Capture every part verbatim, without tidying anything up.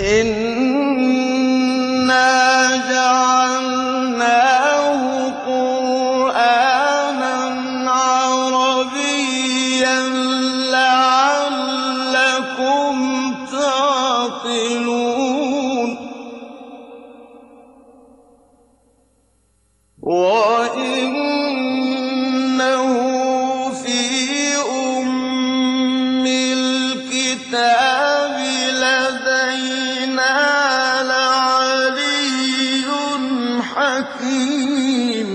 إِنَّا جَعَلْنَاهُ قُرْآنًا عَرَبِيًّا لَّعَلَّكُمْ تَعْقِلُونَ وَإِنَّهُ فِي أُمِّ الْكِتَابِ لَدَيْنَا لَعَلِيٌّ حَكِيمٌ.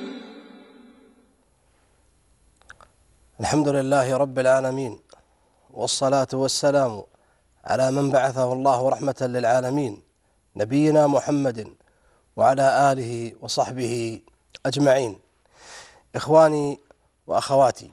الحمد لله رب العالمين، والصلاة والسلام على من بعثه الله رحمة للعالمين، نبينا محمد وعلى آله وصحبه أجمعين. إخواني وأخواتي،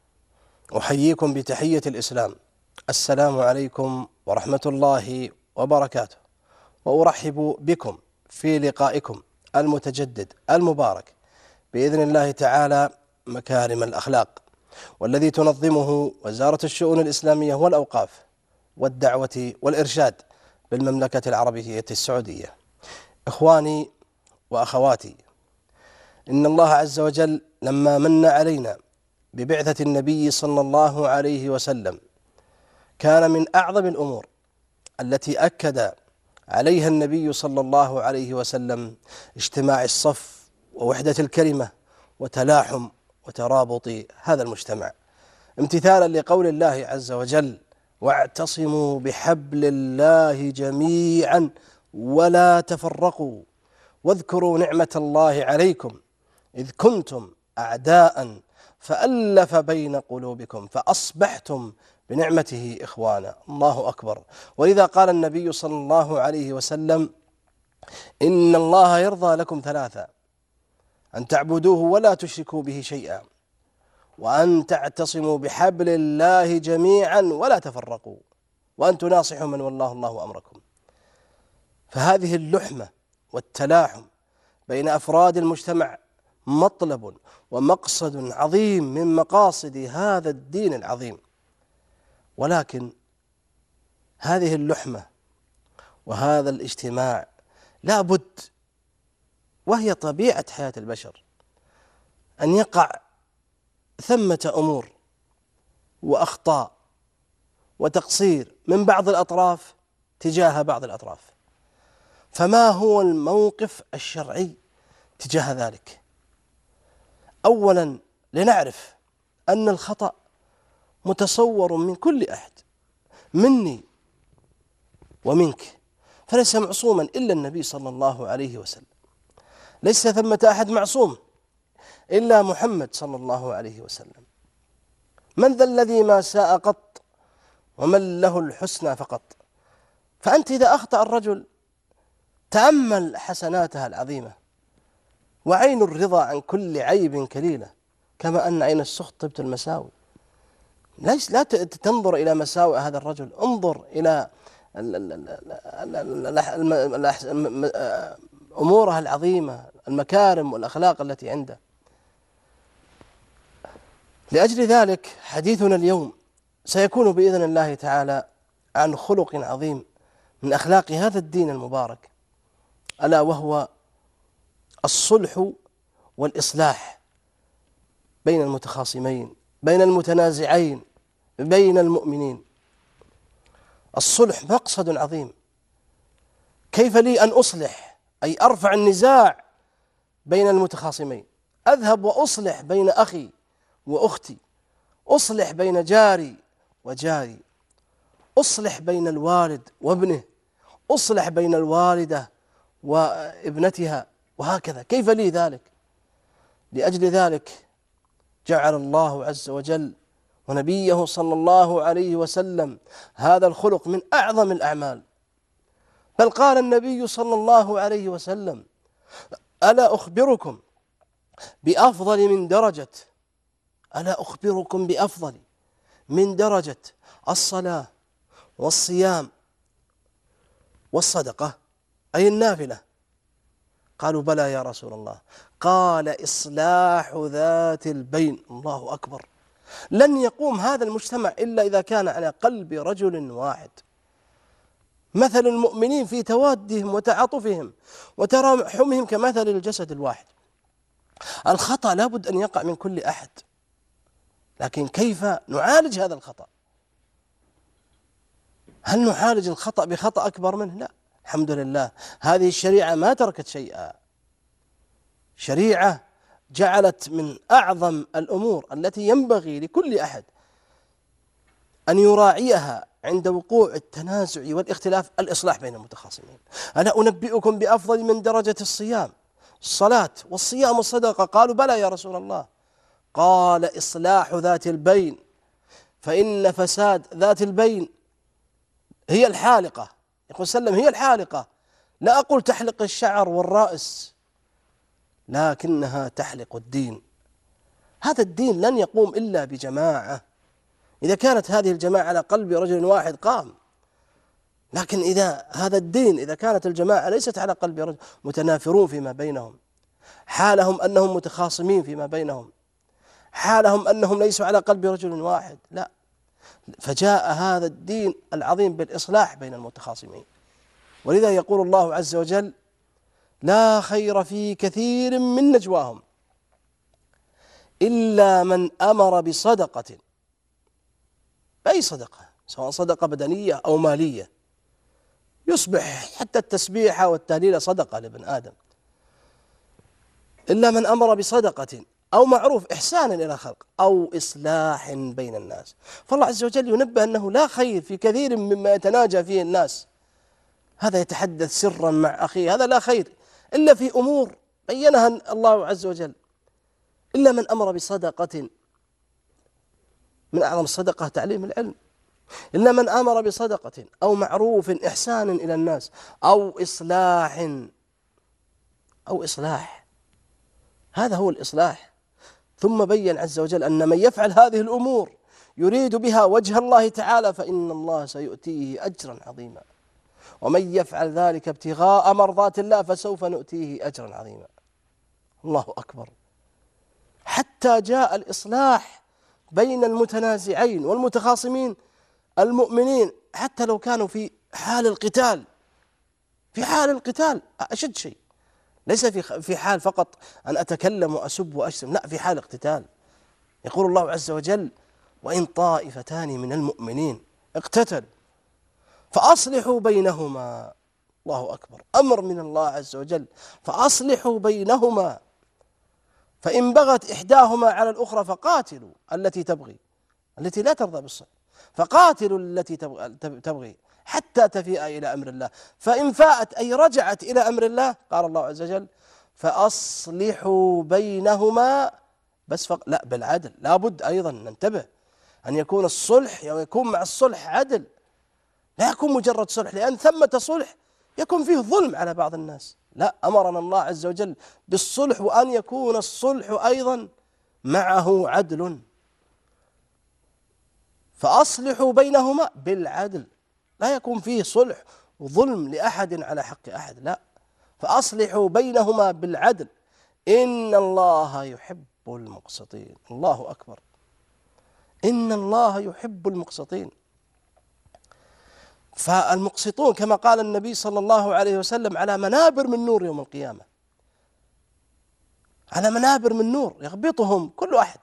أحييكم بتحية الإسلام، السلام عليكم ورحمة الله وبركاته، وأرحب بكم في لقائكم المتجدد المبارك بإذن الله تعالى مكارم الأخلاق، والذي تنظمه وزارة الشؤون الإسلامية والأوقاف والدعوة والإرشاد بالمملكة العربية السعودية. إخواني وأخواتي، إن الله عز وجل لما من علينا ببعثة النبي صلى الله عليه وسلم كان من أعظم الأمور التي أكد عليها النبي صلى الله عليه وسلم اجتماع الصف ووحدة الكلمة وتلاحم وترابط هذا المجتمع، امتثالا لقول الله عز وجل: واعتصموا بحبل الله جميعا ولا تفرقوا واذكروا نعمة الله عليكم إذ كنتم أعداء فألف بين قلوبكم فأصبحتم بنعمته إخوانا. الله أكبر. ولذا قال النبي صلى الله عليه وسلم: إن الله يرضى لكم ثلاثة: أن تعبدوه ولا تشركوا به شيئا، وأن تعتصموا بحبل الله جميعا ولا تفرقوا، وأن تناصحوا من والله الله أمركم. فهذه اللحمة والتلاحم بين أفراد المجتمع مطلب ومقصد عظيم من مقاصد هذا الدين العظيم، ولكن هذه اللحمة وهذا الاجتماع لا بد، وهي طبيعة حياة البشر، أن يقع ثمة أمور وأخطاء وتقصير من بعض الأطراف تجاه بعض الأطراف. فما هو الموقف الشرعي تجاه ذلك؟ أولا، لنعرف أن الخطأ متصور من كل أحد، مني ومنك، فليس معصوما إلا النبي صلى الله عليه وسلم، ليس ثمة أحد معصوم إلا محمد صلى الله عليه وسلم. من ذا الذي ما ساء قط ومن له الحسنى فقط؟ فأنت إذا أخطأ الرجل تأمل حسناتها العظيمة، وعين الرضا عن كل عيب كليلة، كما أن عين السخط تبت المساوي. ليس لا تنظر إلى مساوئ هذا الرجل، انظر إلى أمورها العظيمة، المكارم والأخلاق التي عنده. لأجل ذلك حديثنا اليوم سيكون بإذن الله تعالى عن خلق عظيم من أخلاق هذا الدين المبارك، ألا وهو الصلح والإصلاح بين المتخاصمين، بين المتنازعين، بين المؤمنين. الصلح مقصد عظيم. كيف لي أن أصلح، أي أرفع النزاع بين المتخاصمين، أذهب وأصلح بين أخي وأختي، أصلح بين جاري وجاري، أصلح بين الوالد وابنه، أصلح بين الوالدة وابنتها، وهكذا. كيف لي ذلك؟ لأجل ذلك جعل الله عز وجل ونبيه صلى الله عليه وسلم هذا الخلق من أعظم الأعمال. بل قال النبي صلى الله عليه وسلم: ألا أخبركم بأفضل من درجة ألا أخبركم بأفضل من درجة الصلاة والصيام والصدقة، أي النافلة؟ قالوا: بلى يا رسول الله. قال: إصلاح ذات البين. الله أكبر. لن يقوم هذا المجتمع إلا إذا كان على قلب رجل واحد. مثل المؤمنين في توادهم وتعاطفهم وتراحمهم كمثل الجسد الواحد. الخطأ لابد أن يقع من كل أحد، لكن كيف نعالج هذا الخطأ؟ هل نعالج الخطأ بخطأ أكبر منه؟ لا، الحمد لله هذه الشريعة ما تركت شيئا. شريعة جعلت من أعظم الأمور التي ينبغي لكل أحد أن يراعيها عند وقوع التنازع والاختلاف الإصلاح بين المتخاصمين. ألا أنبئكم بأفضل من درجة الصيام الصلاة والصيام والصدقة؟ قالوا بلى يا رسول الله. قال إصلاح ذات البين، فإن فساد ذات البين هي الحالقة. يقول سلم هي الحالقة، لا أقول تحلق الشعر والرأس، لكنها تحلق الدين. هذا الدين لن يقوم إلا بجماعة. إذا كانت هذه الجماعة على قلب رجل واحد قام، لكن إذا هذا الدين إذا كانت الجماعة ليست على قلب رجل، متنافرون فيما بينهم، حالهم أنهم متخاصمين فيما بينهم، حالهم أنهم ليسوا على قلب رجل واحد، لا. فجاء هذا الدين العظيم بالإصلاح بين المتخاصمين. ولذا يقول الله عز وجل: لا خير في كثير من نجواهم إلا من أمر بصدقة، أي صدقة، سواء صدقة بدنية أو مالية، يصبح حتى التسبيحة والتهليل صدقة لابن آدم، إلا من أمر بصدقة أو معروف إحسان إلى الخلق أو إصلاح بين الناس. فالله عز وجل ينبه أنه لا خير في كثير مما يتناجى فيه الناس، هذا يتحدث سرا مع أخيه، هذا لا خير إلا في أمور بينها الله عز وجل. إلا من أمر بصدقة، من أعظم الصدقة تعليم العلم، إلا من أمر بصدقة أو معروف إحسان إلى الناس أو إصلاح، أو إصلاح، هذا هو الإصلاح. ثم بين عز وجل أن من يفعل هذه الأمور يريد بها وجه الله تعالى فإن الله سيؤتيه أجرا عظيما، ومن يفعل ذلك ابتغاء مرضات الله فسوف نؤتيه أجرا عظيما. الله أكبر. حتى جاء الإصلاح بين المتنازعين والمتخاصمين المؤمنين، حتى لو كانوا في حال القتال، في حال القتال أشد شيء، ليس في في حال فقط أن أتكلم وأسب وأشتم، لا، في حال اقتتال. يقول الله عز وجل: وإن طائفتان من المؤمنين اقتتلوا فأصلحوا بينهما. الله أكبر، أمر من الله عز وجل، فأصلحوا بينهما، فإن بغت إحداهما على الأخرى فقاتلوا التي تبغي، التي لا ترضى بالصلح، فقاتلوا التي تبغي حتى تفيء إلى أمر الله، فإن فاءت أي رجعت إلى أمر الله قال الله عز وجل: فأصلحوا بينهما، بس فق... لا، بالعدل. لابد أيضا ننتبه أن يكون الصلح ويكون مع الصلح عدل، لا يكون مجرد صلح، لأن ثمة صلح يكون فيه ظلم على بعض الناس. لا، أمرنا الله عز وجل بالصلح، وأن يكون الصلح أيضا معه عدل. فأصلحوا بينهما بالعدل، لا يكون فيه صلح وظلم لأحد على حق أحد، لا، فأصلحوا بينهما بالعدل إن الله يحب المقسطين. الله أكبر، إن الله يحب المقسطين. فالمقسطون كما قال النبي صلى الله عليه وسلم على منابر من نور يوم القيامة، على منابر من نور يغبطهم كل أحد.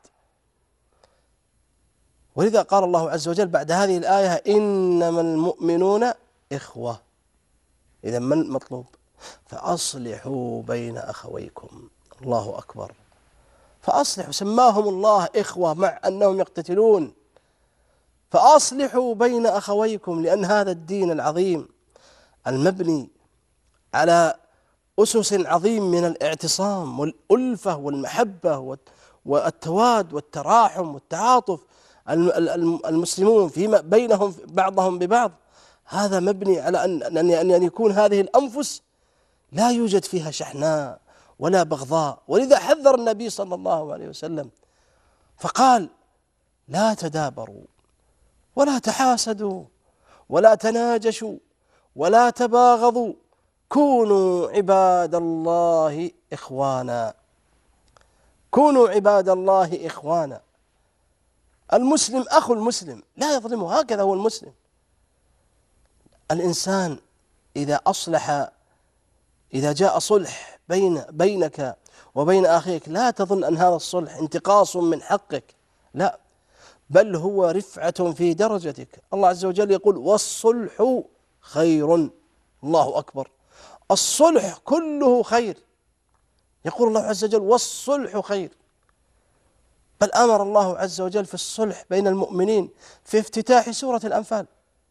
ولذا قال الله عز وجل بعد هذه الآية: إنما المؤمنون إخوة. إذا ما المطلوب؟ فأصلحوا بين أخويكم. الله أكبر، فأصلحوا، سماهم الله إخوة مع أنهم يقتتلون، فأصلحوا بين أخويكم، لأن هذا الدين العظيم المبني على أسس عظيم من الاعتصام والألفة والمحبة والتواد والتراحم والتعاطف، المسلمون فيما بينهم بعضهم ببعض، هذا مبني على أن أن يكون هذه الأنفس لا يوجد فيها شحناء ولا بغضاء. ولذا حذر النبي صلى الله عليه وسلم فقال: لا تدابروا ولا تحاسدوا ولا تناجشوا ولا تباغضوا، كونوا عباد الله إخوانا، كونوا عباد الله إخوانا. المسلم أخو المسلم لا يظلمه، هكذا هو المسلم. الإنسان إذا أصلح، إذا جاء صلح بين بينك وبين أخيك، لا تظن أن هذا الصلح انتقاص من حقك، لا، بل هو رفعة في درجتك. الله عز وجل يقول والصلح خير. الله أكبر، الصلح كله خير. يقول الله عز وجل والصلح خير. بل أمر الله عز وجل في الصلح بين المؤمنين في افتتاح سورة الأنفال،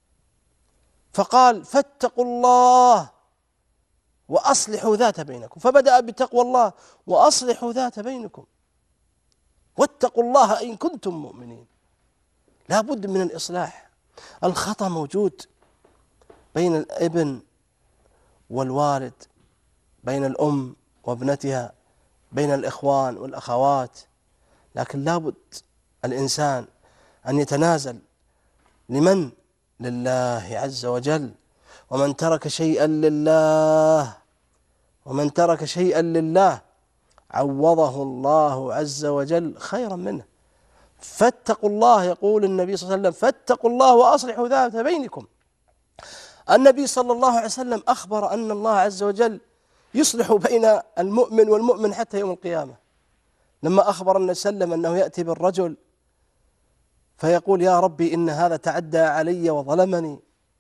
فقال فاتقوا الله وأصلحوا ذات بينكم، فبدأ بتقوى الله وأصلحوا ذات بينكم، واتقوا الله إن كنتم مؤمنين. لا بد من الإصلاح. الخطأ موجود بين الابن والوالد، بين الأم وابنتها، بين الإخوان والأخوات، لكن لا بد الإنسان أن يتنازل. لمن؟ لله عز وجل. ومن ترك شيئا لله ومن ترك شيئا لله عوضه الله عز وجل خيرا منه. فاتقوا الله، يقول النبي صلى الله عليه وسلم فاتقوا الله وأصلحوا ذات بينكم. النبي صلى الله عليه وسلم أخبر أن الله عز وجل يصلح بين المؤمن والمؤمن حتى يوم القيامة، لما أخبر النبي صلى الله عليه وسلم أنه يأتي بالرجل فيقول يا ربي إن هذا تعدى علي وظلمني،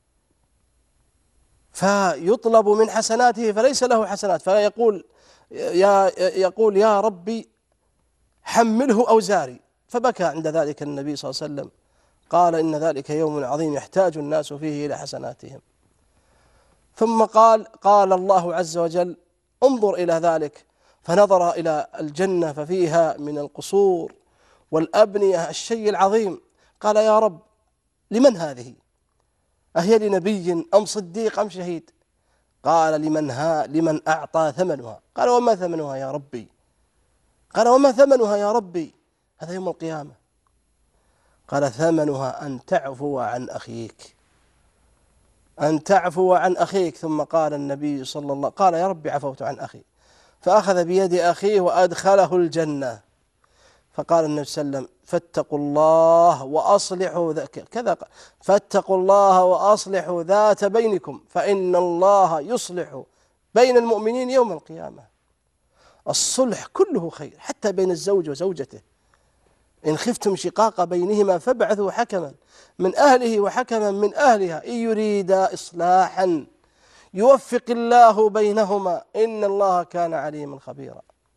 فيطلب من حسناته فليس له حسنات، فيقول يا يقول يا ربي حمله أوزاري، فبكى عند ذلك النبي صلى الله عليه وسلم، قال إن ذلك يوم عظيم يحتاج الناس فيه إلى حسناتهم. ثم قال قال الله عز وجل انظر إلى ذلك، فنظر إلى الجنة ففيها من القصور والأبنية الشيء العظيم، قال يا رب لمن هذه؟ أهي لنبي أم صديق أم شهيد؟ قال لمن ها لمن أعطى ثمنها. قال وما ثمنها يا ربي؟ قال وما ثمنها يا ربي؟ هذا يوم القيامة. قال ثمنها أن تعفو عن أخيك، أن تعفو عن أخيك. ثم قال النبي صلى الله عليه وسلم قال يا ربي عفوت عن أخي، فأخذ بيد أخيه وأدخله الجنة. فقال النبي صلى الله عليه وسلم فاتقوا الله وأصلحوا كذا فاتقوا الله وأصلحوا ذات بينكم فإن الله يصلح بين المؤمنين يوم القيامة. الصلح كله خير، حتى بين الزوج وزوجته. إن خفتم شقاق بينهما فابعثوا حكما من أهله وحكما من أهلها إن يريدا إصلاحا يوفق الله بينهما إن الله كان عليما خبيرا.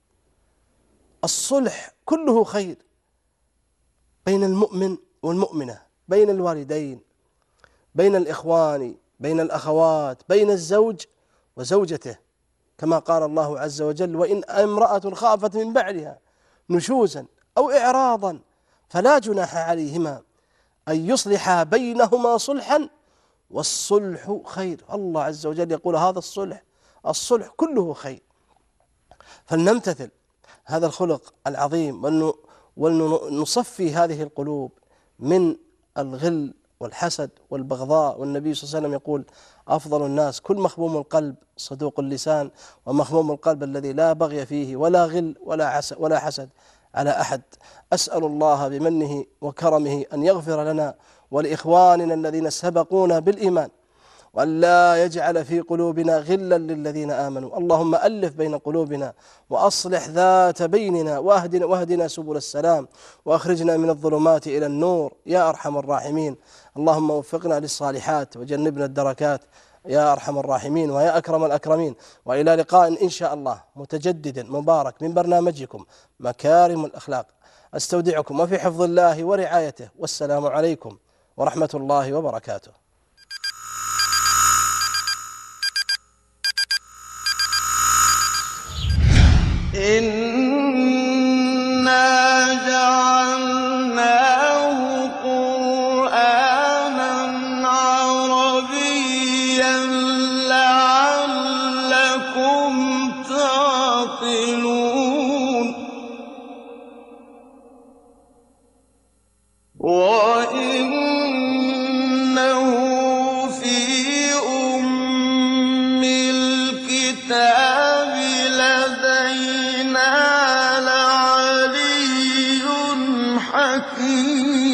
الصلح كله خير بين المؤمن والمؤمنة، بين الوالدين، بين الإخوان، بين الأخوات، بين الزوج وزوجته، كما قال الله عز وجل وإن امرأة خافت من بعلها نشوزا أو إعراضا فلا جناح عليهما أن يصلحا بينهما صلحا والصلح خير. الله عز وجل يقول هذا الصلح الصلح كله خير. فلنمتثل هذا الخلق العظيم ولنصفي هذه القلوب من الغل والحسد والبغضاء. والنبي صلى الله عليه وسلم يقول أفضل الناس كل مخموم القلب صدوق اللسان، ومخموم القلب الذي لا بغي فيه ولا غل ولا ولا حسد على أحد. أسأل الله بمنه وكرمه أن يغفر لنا ولإخواننا الذين سبقونا بالإيمان، وأن لا يجعل في قلوبنا غلا للذين آمنوا. اللهم ألف بين قلوبنا وأصلح ذات بيننا واهدنا, واهدنا سبل السلام وأخرجنا من الظلمات إلى النور يا أرحم الراحمين. اللهم وفقنا للصالحات وجنبنا الدركات يا أرحم الراحمين ويا أكرم الأكرمين. وإلى لقاء إن شاء الله متجدد مبارك من برنامجكم مكارم الأخلاق. أستودعكم وفي حفظ الله ورعايته، والسلام عليكم ورحمة الله وبركاته. إنا جعلناه قرآنا عربيا لعلكم تعقلون. وإنه في أم الكتاب لدينا لعلي حكيم.